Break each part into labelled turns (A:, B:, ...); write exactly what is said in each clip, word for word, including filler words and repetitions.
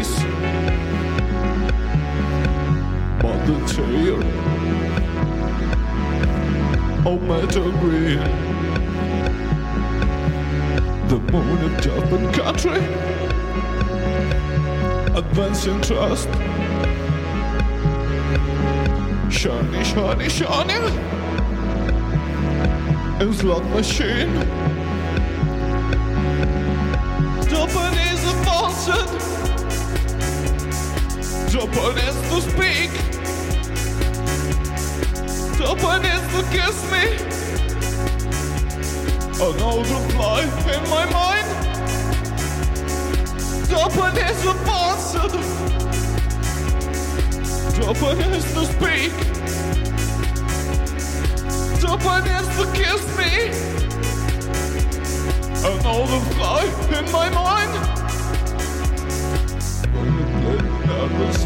A: face, but the tail of metal green. The moon of Japan country, advancing trust. Shiny, shiny, shining in slot machine. Japanese advanced, Japanese to speak, Japanese to kiss me. I know to fly in my mind. Japanese advanced, Japanese to speak, Japanese to kiss me. And all the fly in my mind. I'm nervous.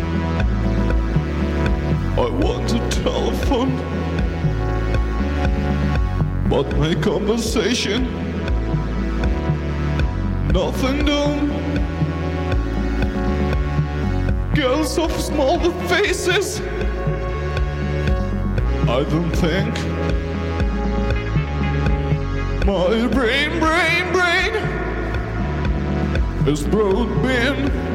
A: I want to telephone, but my conversation, nothing done. Girls of small faces, I don't think. My brain, brain, brain is broad bin.